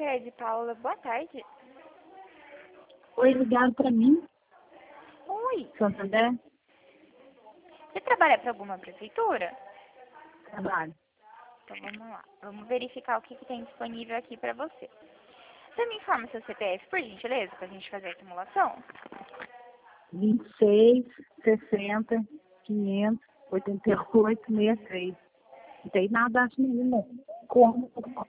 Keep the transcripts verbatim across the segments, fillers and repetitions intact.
Cred Paula, boa tarde. Oi, ligado para mim, Oi, Santander. você trabalha para alguma prefeitura? Trabalho. Então vamos lá, vamos verificar o que, que tem disponível aqui para você. Você me informa seu C P F, por gentileza, para a gente fazer a simulação? vinte e seis, sessenta, quinhentos, oitenta e oito, sessenta e três. Não tem nada, acho nenhuma. Como?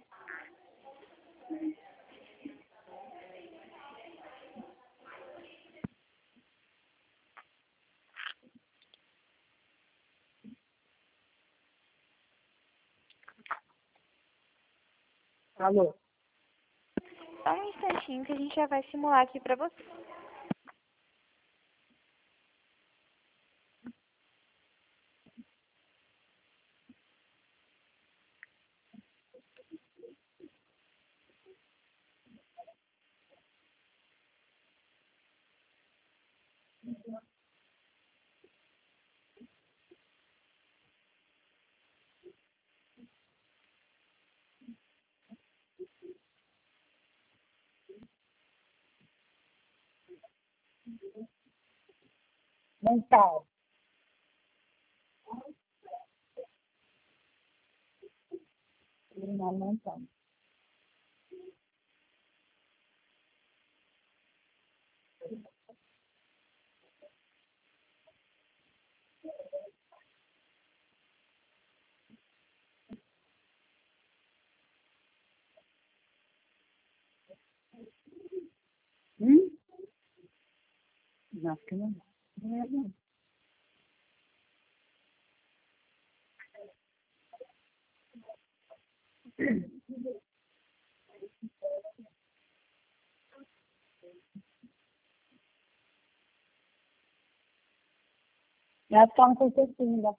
Alô? Só um instantinho que a gente já vai simular aqui para você. Mental. Não, mental. Hum? Não, acho que não. Não é, não. É só uma coisa assim, né?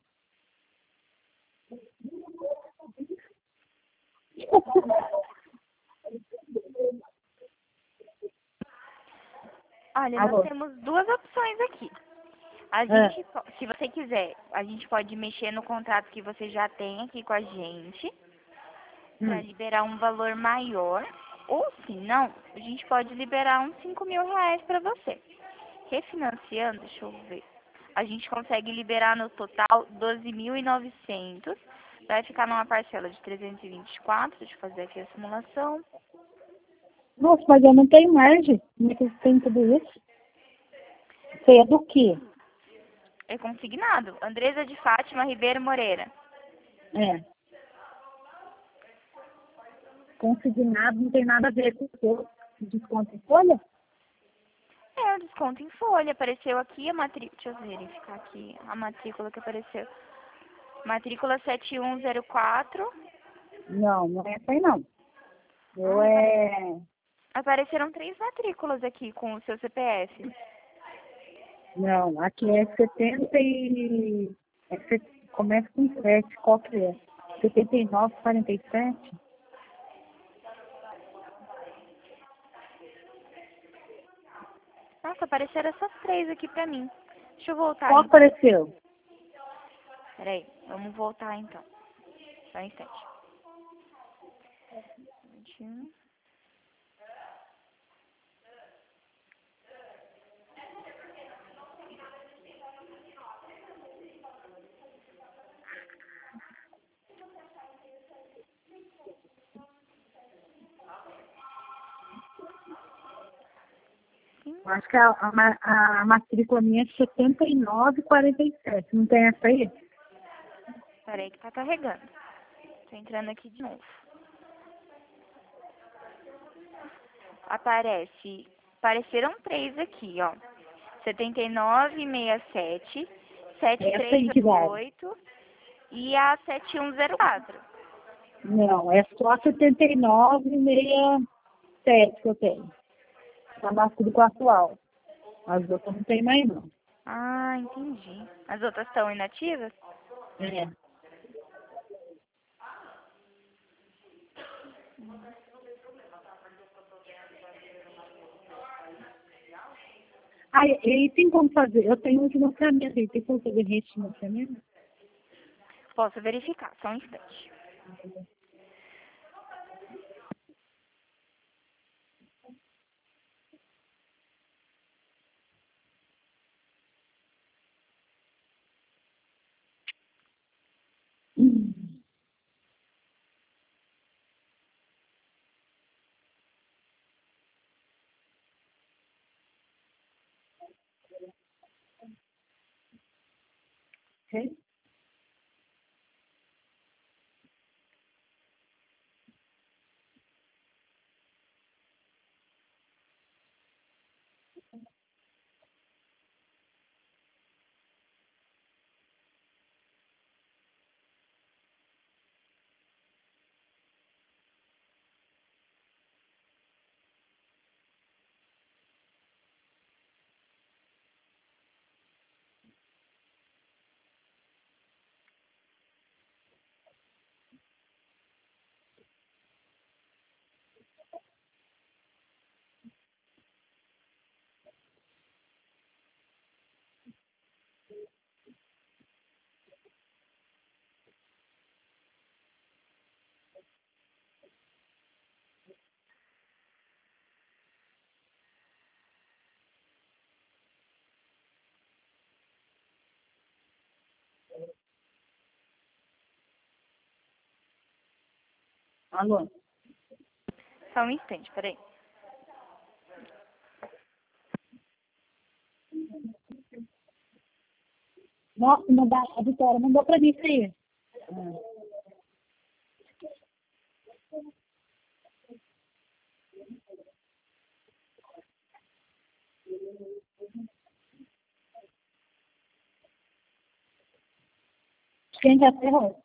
Olha, nós Alô? temos duas opções aqui. A É. gente, po- se você quiser, a gente pode mexer no contrato que você já tem aqui com a gente, para Hum. liberar um valor maior, ou se não, a gente pode liberar uns cinco mil reais para você. Refinanciando, deixa eu ver, a gente consegue liberar no total doze mil e novecentos, vai ficar numa parcela de trezentos e vinte e quatro, deixa eu fazer aqui a simulação. Nossa, mas eu não tenho margem. Como é que eu tenho tudo isso? Você é do quê? É consignado, Andresa de Fátima Ribeiro Moreira. É. Consignado não tem nada a ver com o seu desconto em folha? É, o desconto em folha, apareceu aqui a matrícula, deixa eu verificar aqui a matrícula que apareceu. Matrícula sete um zero quatro. Não, não é essa aí não. Eu Ah, apare- é... apareceram três matrículas aqui com o seu C P F. Não, aqui é setenta e... É, se- começa com sete, qual que é? setenta e nove, quarenta e sete? Nossa, apareceram essas três aqui pra mim. Deixa eu voltar Qual então. apareceu? Peraí, vamos voltar então. Só um instante. vinte e um. Sim. Eu acho que a, a, ma- a matrícula minha é setenta e nove, quarenta e sete. Não tem essa aí? Peraí que tá carregando. Tô entrando aqui de novo. Aparece. Apareceram três aqui, ó. setenta e nove, sessenta e sete, Essa aí setenta e três que oitenta e vale. oito e a sete um zero quatro. Não, é só setenta e nove, sessenta e sete que eu tenho. Tá matrícula atual. As outras não tem mais não. Ah, entendi. As outras estão inativas? É. Ah, e e tem como fazer? Eu tenho um financiamento aí. Tem como fazer refinanciamento? Posso verificar, só um instante. ok? Alô? Só um instante, peraí. Nossa, mandar, a Vitória mandou pra mim isso aí. Ah. Quem já ferrou?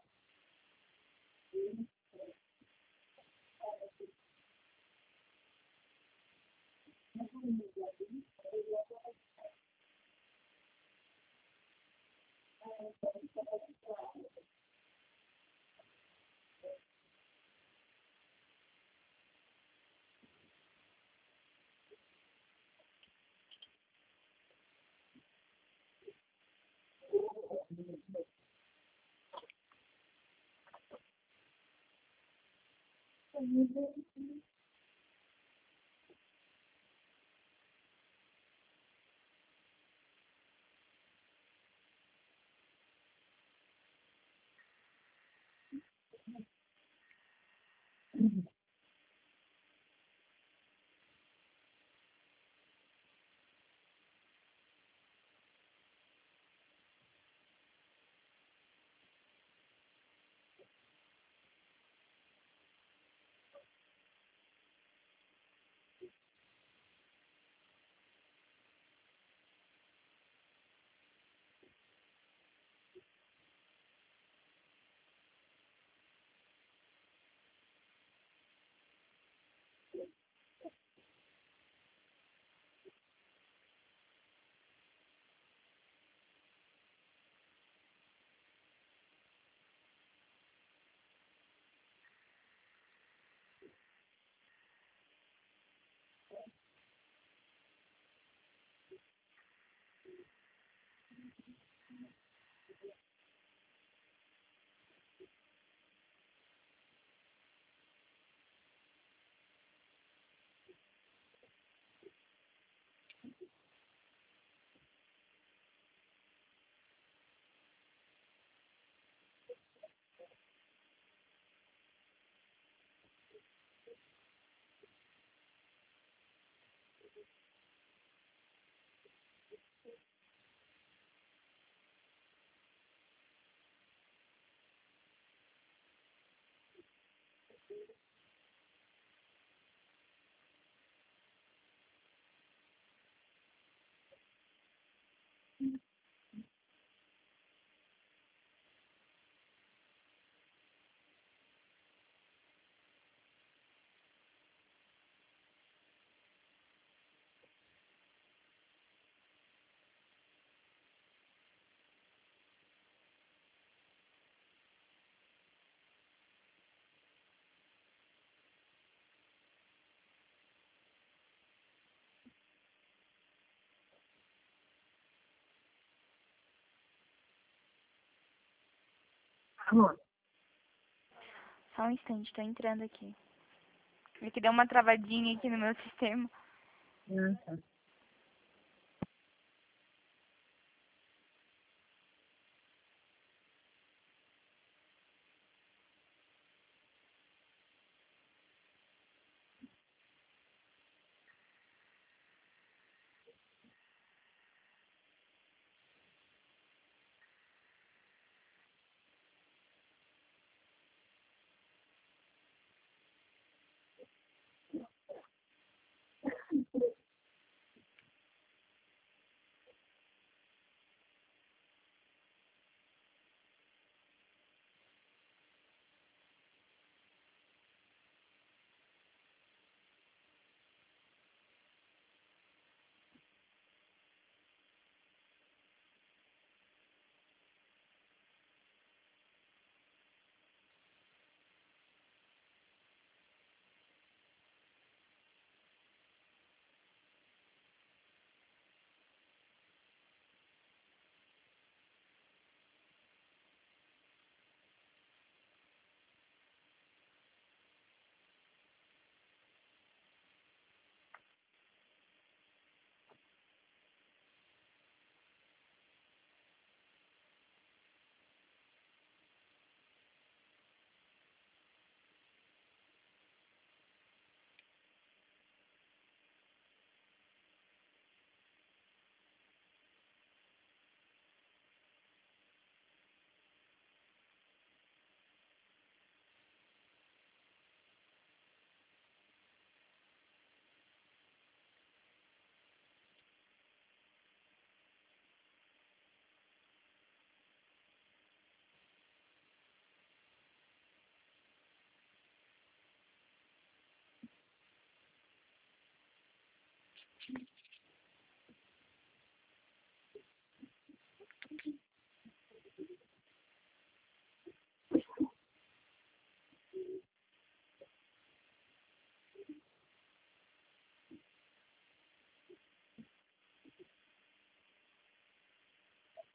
Alô? Só um instante, tô entrando aqui. É que deu uma travadinha aqui no meu sistema. Ah, tá.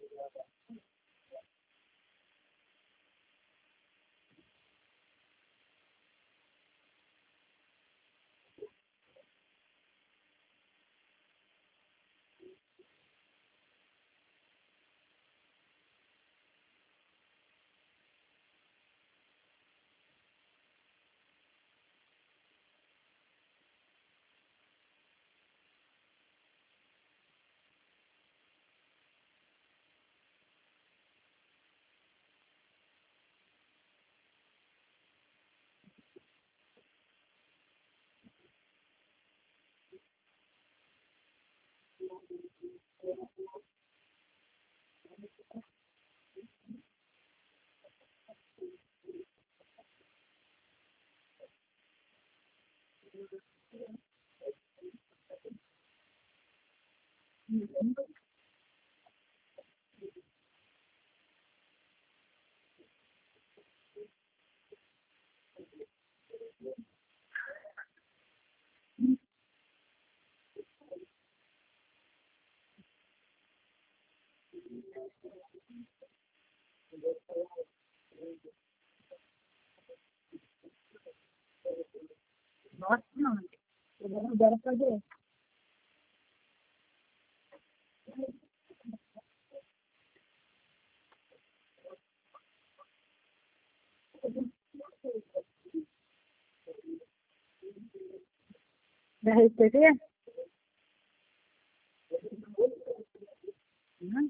Nossa, não. Eu não puderam fazer. Da Rede T V? Hum.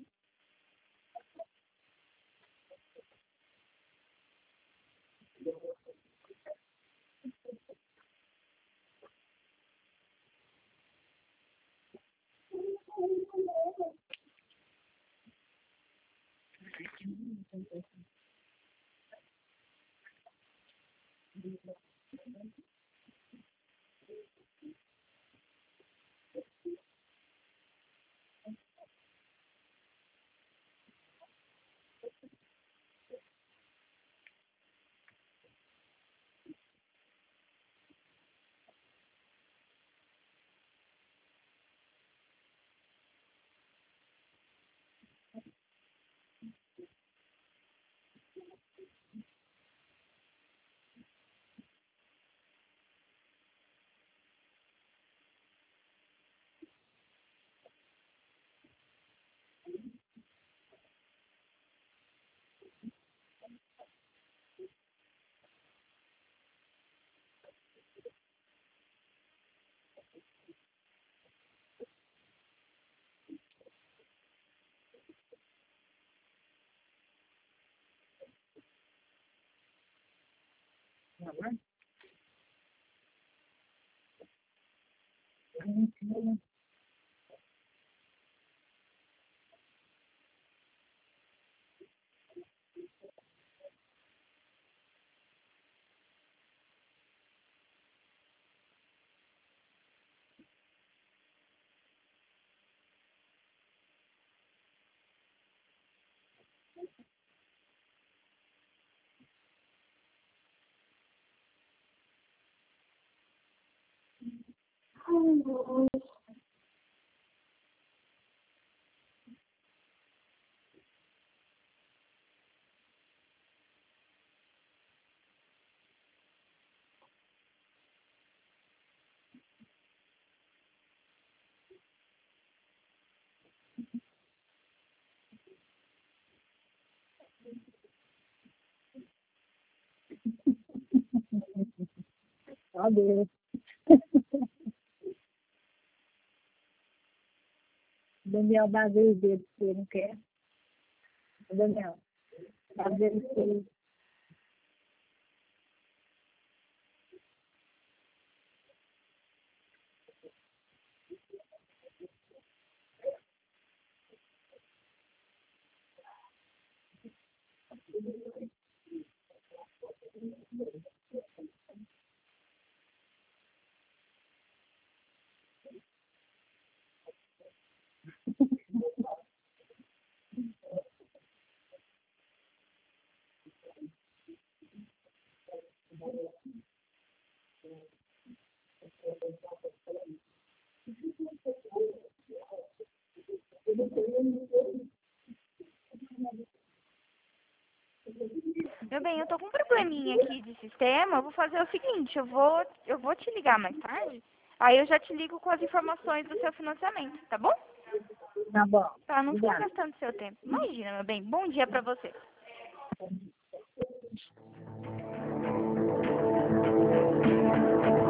Ó Deus. Daniel dá vez dele, se ele não quer. Daniel, dá vez dele. Meu bem, eu tô com um probleminha aqui de sistema. Eu vou fazer o seguinte, eu vou, eu vou te ligar mais tarde. Aí eu já te ligo com as informações do seu financiamento, tá bom? Tá bom. Pra não ficar Obrigada. gastando seu tempo. Imagina, meu bem. Bom dia pra você.